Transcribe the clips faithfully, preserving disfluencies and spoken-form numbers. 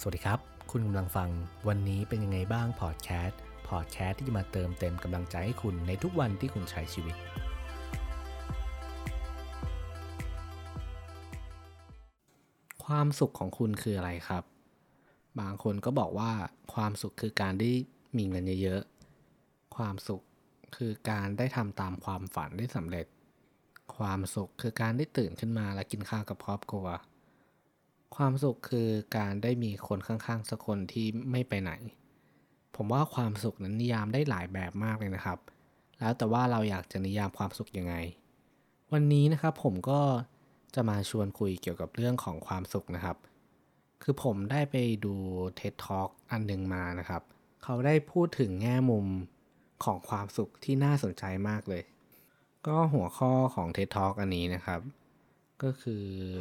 สวัสดีครับคุณกำลังฟังวันนี้เป็นยังไงบ้างพอดแคสต์พอดแคสต์ที่จะมาเติมเต็มกำลังใจให้คุณในทุกวันที่คุณใช้ชีวิตความสุขของคุณคืออะไรครับบางคนก็บอกว่าความสุขคือการได้มีเงินเยอะๆความสุขคือการได้ทำตามความฝันได้สำเร็จความสุขคือการได้ตื่นขึ้นมาและกินข้าวกับครอบครัวความสุขคือการได้มีคนข้างๆสักคนที่ไม่ไปไหนผมว่าความสุขนั้นนิยามได้หลายแบบมากเลยนะครับแล้วแต่ว่าเราอยากจะนิยามความสุขยังไงวันนี้นะครับผมก็จะมาชวนคุยเกี่ยวกับเรื่องของความสุขนะครับคือผมได้ไปดู เท็ด ทอล์ก อันหนึงมานะครับเขาได้พูดถึงแง่มุมของความสุขที่น่าสนใจมากเลยก็หัวข้อของ เท็ด ทอล์ก อันนี้นะครับก็คือ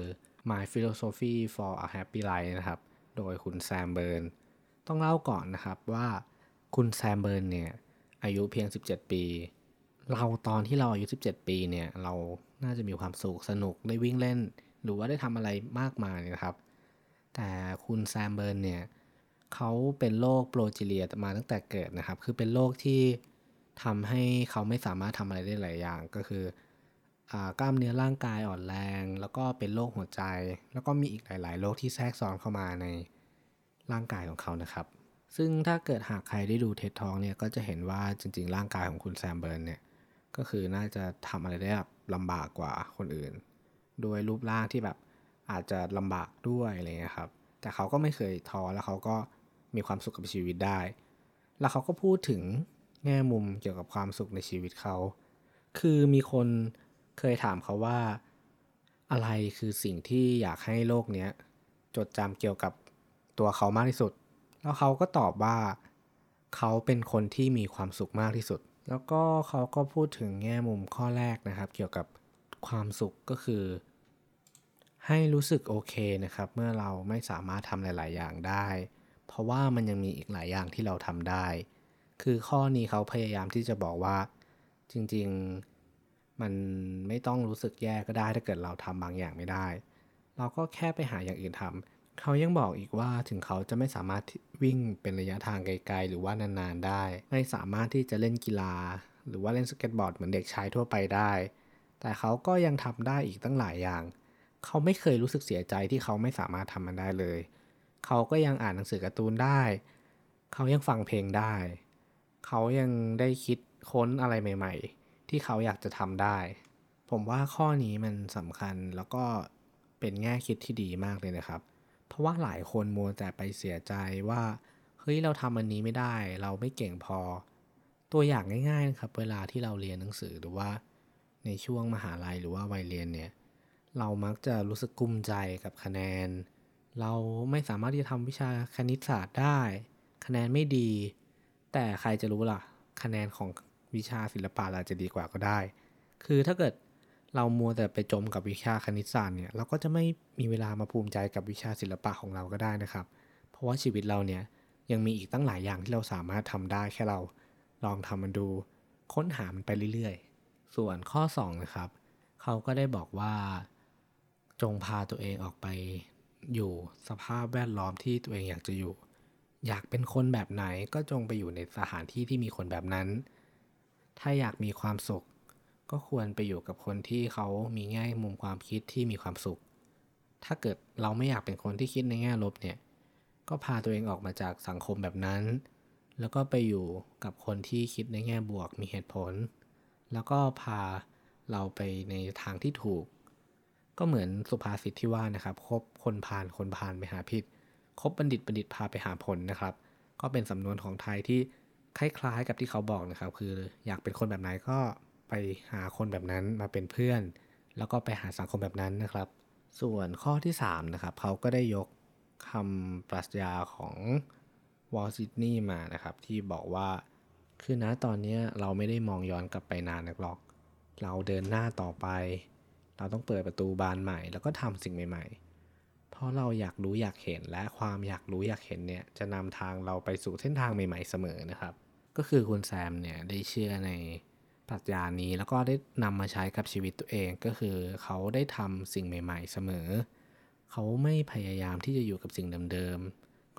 My Philosophy for a Happy Life นะครับโดยคุณแซมเบิร์นต้องเล่าก่อนนะครับว่าคุณแซมเบิร์นเนี่ยอายุเพียงสิบเจ็ดปีเราตอนที่เราอายุสิบเจ็ดปีเนี่ยเราน่าจะมีความสุขสนุกได้วิ่งเล่นหรือว่าได้ทำอะไรมากมายนะครับแต่คุณแซมเบิร์นเนี่ยเขาเป็นโรคโปรจิเลียมาตั้งแต่เกิดนะครับคือเป็นโรคที่ทำให้เขาไม่สามารถทำอะไรได้หลายอย่างก็คือ อ่ากล้ามเนื้อร่างกายอ่อนแรงแล้วก็เป็นโรคหัวใจแล้วก็มีอีกหลายๆโรคที่แทรกซ้อนเข้ามาในร่างกายของเขานะครับซึ่งถ้าเกิดหากใครได้ดู เท็ด ทอล์ก เนี่ยก็จะเห็นว่าจริงๆร่างกายของคุณแซมเบิร์นเนี่ยก็คือน่าจะทำอะไรได้แบบลำบากกว่าคนอื่นโดยรูปร่างที่แบบอาจจะลำบากด้วยอะไรเงี้ยครับแต่เขาก็ไม่เคยท้อแล้วเขาก็มีความสุขกับชีวิตได้แล้วเขาก็พูดถึงแง่มุมเกี่ยวกับความสุขในชีวิตเขาคือมีคนเคยถามเขาว่าอะไรคือสิ่งที่อยากให้โลกเนี้ยจดจำเกี่ยวกับตัวเขามากที่สุดแล้วเขาก็ตอบว่าเขาเป็นคนที่มีความสุขมากที่สุดแล้วก็เขาก็พูดถึงแง่มุมข้อแรกนะครับเกี่ยวกับความสุขก็คือให้รู้สึกโอเคนะครับเมื่อเราไม่สามารถทำหลายๆอย่างได้เพราะว่ามันยังมีอีกหลายอย่างที่เราทำได้คือข้อนี้เขาพยายามที่จะบอกว่าจริงๆมันไม่ต้องรู้สึกแย่ก็ได้ถ้าเกิดเราทำบางอย่างไม่ได้เราก็แค่ไปหาอย่างอื่นทำเขายังบอกอีกว่าถึงเขาจะไม่สามารถวิ่งเป็นระยะทางไกลๆหรือว่านานๆได้ไม่สามารถที่จะเล่นกีฬาหรือว่าเล่นสเก็ตบอร์ดเหมือนเด็กชายทั่วไปได้แต่เขาก็ยังทำได้อีกตั้งหลายอย่างเขาไม่เคยรู้สึกเสียใจที่เขาไม่สามารถทำมันได้เลยเขาก็ยังอ่านหนังสือการ์ตูนได้เขายังฟังเพลงได้เขายังได้คิดค้นอะไรใหม่ๆที่เขาอยากจะทำได้ผมว่าข้อนี้มันสำคัญแล้วก็เป็นแง่คิดที่ดีมากเลยนะครับเพราะว่าหลายคนมัวแต่ไปเสียใจว่าเฮ้ยเราทำอันนี้ไม่ได้เราไม่เก่งพอตัวอย่างง่ายๆนะครับเวลาที่เราเรียนหนังสือหรือว่าในช่วงมหาลัยหรือว่าวัยเรียนเนี่ยเรามักจะรู้สึกกุ้มใจกับคะแนนเราไม่สามารถที่จะทำวิชาคณิตศาสตร์ได้คะแนนไม่ดีแต่ใครจะรู้ล่ะคะแนนของวิชาศิลปะอาจจะดีกว่าก็ได้คือถ้าเกิดเรามัวแต่ไปจมกับวิชาคณิตศาสตร์เนี่ยเราก็จะไม่มีเวลามาภูมิใจกับวิชาศิลปะของเราก็ได้นะครับเพราะว่าชีวิตเราเนี่ยยังมีอีกตั้งหลายอย่างที่เราสามารถทำได้แค่เราลองทำมันดูค้นหามันไปเรื่อยๆส่วนข้อสองนะครับเขาก็ได้บอกว่าจงพาตัวเองออกไปอยู่สภาพแวดล้อมที่ตัวเองอยากจะอยู่อยากเป็นคนแบบไหนก็จงไปอยู่ในสถานที่ที่มีคนแบบนั้นถ้าอยากมีความสุขก็ควรไปอยู่กับคนที่เขามีแง่มุมความคิดที่มีความสุขถ้าเกิดเราไม่อยากเป็นคนที่คิดในแง่ลบเนี่ยก็พาตัวเองออกมาจากสังคมแบบนั้นแล้วก็ไปอยู่กับคนที่คิดในแง่บวกมีเหตุผลแล้วก็พาเราไปในทางที่ถูกก็เหมือนสุภาษิตที่ว่านะครับคบคนพาลคนพาลไปหาผิดคบบัณฑิตบัณฑิตพาไปหาผลนะครับก็เป็นสำนวนของไทยที่คล้ายๆกับที่เขาบอกนะครับคืออยากเป็นคนแบบไหนก็ไปหาคนแบบนั้นมาเป็นเพื่อนแล้วก็ไปหาสังคมแบบนั้นนะครับส่วนข้อที่สามนะครับเขาก็ได้ยกคำปรัชญาของวอลต์ซิดนีย์มานะครับที่บอกว่าคือณตอนนี้เราไม่ได้มองย้อนกลับไปนานนักหรอกเราเดินหน้าต่อไปเราต้องเปิดประตูบานใหม่แล้วก็ทำสิ่งใหม่ๆเพราะเราอยากรู้อยากเห็นและความอยากรู้อยากเห็นเนี่ยจะนำทางเราไปสู่เส้นทางใหม่ๆเสมอนะครับก็คือคุณแซมเนี่ยได้เชื่อในปรัชญานี้แล้วก็ได้นำมาใช้กับชีวิตตัวเองก็คือเขาได้ทำสิ่งใหม่ๆเสมอเขาไม่พยายามที่จะอยู่กับสิ่งเดิมๆ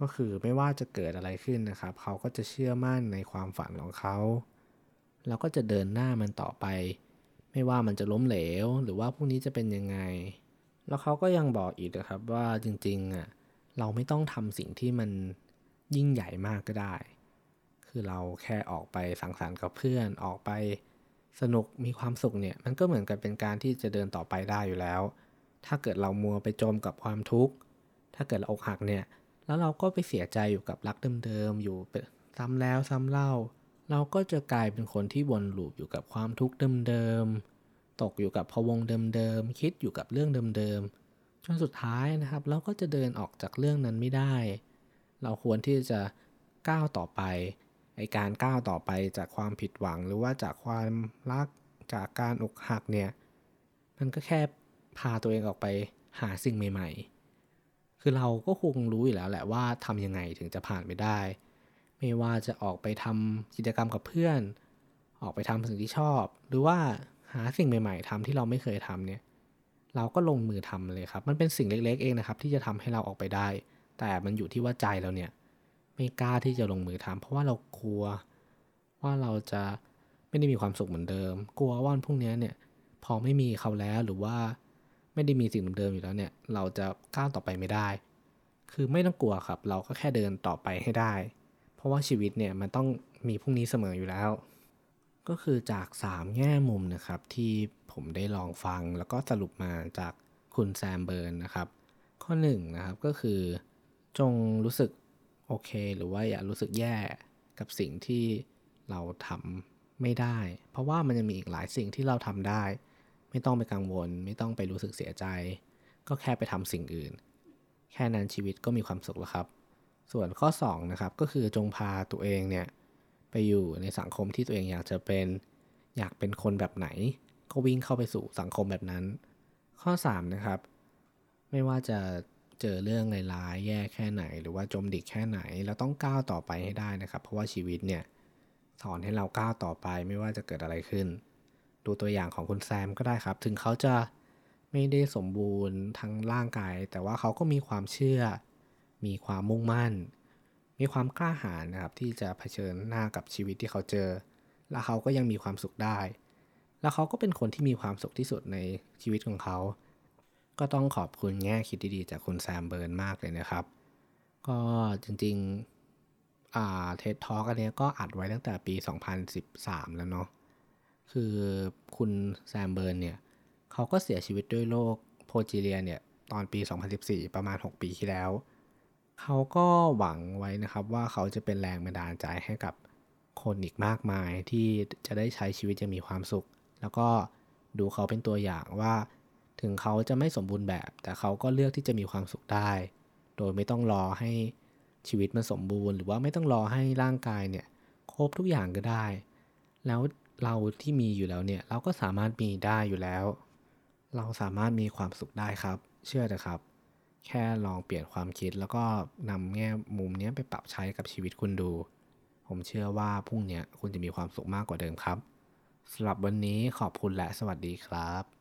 ก็คือไม่ว่าจะเกิดอะไรขึ้นนะครับเขาก็จะเชื่อมั่นในความฝันของเขาแล้วก็จะเดินหน้ามันต่อไปไม่ว่ามันจะล้มเหลวหรือว่าพรุ่งนี้จะเป็นยังไงแล้วเขาก็ยังบอกอีกนะครับว่าจริงๆอ่ะเราไม่ต้องทำสิ่งที่มันยิ่งใหญ่มากก็ได้คือเราแค่ออกไปสังสรรค์กับเพื่อนออกไปสนุกมีความสุขเนี่ยมันก็เหมือนกับเป็นการที่จะเดินต่อไปได้อยู่แล้วถ้าเกิดเรามัวไปจมกับความทุกข์ถ้าเกิดเราอกหักเนี่ยแล้วเราก็ไปเสียใจอยู่กับรักเดิมๆอยู่ซ้ำแล้วซ้ำเล่าเราก็จะกลายเป็นคนที่วนลูปอยู่กับความทุกข์เดิมๆตกอยู่กับพะวงเดิมๆคิดอยู่กับเรื่องเดิมๆจนสุดท้ายนะครับเราก็จะเดินออกจากเรื่องนั้นไม่ได้เราควรที่จะก้าวต่อไปไอการก้าวต่อไปจากความผิดหวังหรือว่าจากความรักจากการอกหักเนี่ยมันก็แค่พาตัวเองออกไปหาสิ่งใหม่ๆคือเราก็คงรู้อยู่แล้วแหละว่าทำยังไงถึงจะผ่านไปได้ไม่ว่าจะออกไปทำกิจกรรมกับเพื่อนออกไปทำสิ่งที่ชอบหรือว่าหาสิ่งใหม่ๆทำที่เราไม่เคยทำเนี่ยเราก็ลงมือทำเลยครับมันเป็นสิ่งเล็กๆเองนะครับที่จะทำให้เราออกไปได้แต่มันอยู่ที่ว่าใจเราเนี่ยไม่กล้าที่จะลงมือทำเพราะว่าเรากลัวว่าเราจะไม่ได้มีความสุขเหมือนเดิมกลัวว่าวันพรุ่งนี้เนี่ยพอไม่มีเขาแล้วหรือว่าไม่ได้มีสิ่งเดิมๆอยู่แล้วเนี่ยเราจะก้าวต่อไปไม่ได้คือไม่ต้องกลัวครับเราก็แค่เดินต่อไปให้ได้เพราะว่าชีวิตเนี่ยมันต้องมีพรุ่งนี้เสมออยู่แล้วก็คือจากสามแง่มุมนะครับที่ผมได้ลองฟังแล้วก็สรุปมาจากคุณแซมเบิร์นนะครับข้อหนึ่งนะครับก็คือจงรู้สึกโอเคหรือว่าอย่ารู้สึกแย่กับสิ่งที่เราทำไม่ได้เพราะว่ามันจะมีอีกหลายสิ่งที่เราทำได้ไม่ต้องไปกังวลไม่ต้องไปรู้สึกเสียใจก็แค่ไปทำสิ่งอื่นแค่นั้นชีวิตก็มีความสุขแล้วครับส่วนข้อสองนะครับก็คือจงพาตัวเองเนี่ยไปอยู่ในสังคมที่ตัวเองอยากจะเป็นอยากเป็นคนแบบไหนก็วิ่งเข้าไปสู่สังคมแบบนั้นข้อสามนะครับไม่ว่าจะเจอเรื่องร้ายๆแย่แค่ไหนหรือว่าจมดิ่งแค่ไหนเราต้องก้าวต่อไปให้ได้นะครับเพราะว่าชีวิตเนี่ยสอนให้เราก้าวต่อไปไม่ว่าจะเกิดอะไรขึ้นดูตัวอย่างของคุณแซมก็ได้ครับถึงเขาจะไม่ได้สมบูรณ์ทั้งร่างกายแต่ว่าเขาก็มีความเชื่อมีความมุ่งมั่นมีความกล้าหาญนะครับที่จะเผชิญหน้ากับชีวิตที่เขาเจอและเขาก็ยังมีความสุขได้แล้วเขาก็เป็นคนที่มีความสุขที่สุดในชีวิตของเขาก็ต้องขอบคุณแง่คิดดีๆจากคุณแซมเบิร์นมากเลยนะครับก็จริงๆอ่า ที อี ดี Talk อันเนี้ยก็อัดไว้ตั้งแต่ปีสองพันสิบสามแล้วเนาะคือคุณแซมเบิร์นเนี่ยเขาก็เสียชีวิตด้วยโรคโพจิเลียเนี่ยตอนปีสองพันสิบสี่ประมาณหกปีที่แล้วเขาก็หวังไว้นะครับว่าเขาจะเป็นแรงบันดาลใจให้กับคนอีกมากมายที่จะได้ใช้ชีวิตอย่างมีความสุขแล้วก็ดูเขาเป็นตัวอย่างว่าถึงเขาจะไม่สมบูรณ์แบบแต่เขาก็เลือกที่จะมีความสุขได้โดยไม่ต้องรอให้ชีวิตมันสมบูรณ์หรือว่าไม่ต้องรอให้ร่างกายเนี่ยครบทุกอย่างก็ได้แล้วเราที่มีอยู่แล้วเนี่ยเราก็สามารถมีได้อยู่แล้วเราสามารถมีความสุขได้ครับเชื่อเถอะครับแค่ลองเปลี่ยนความคิดแล้วก็นำแง่มุมนี้ไปปรับใช้กับชีวิตคุณดูผมเชื่อว่าพรุ่งนี้คุณจะมีความสุขมากกว่าเดิมครับสำหรับวันนี้ขอบคุณและสวัสดีครับ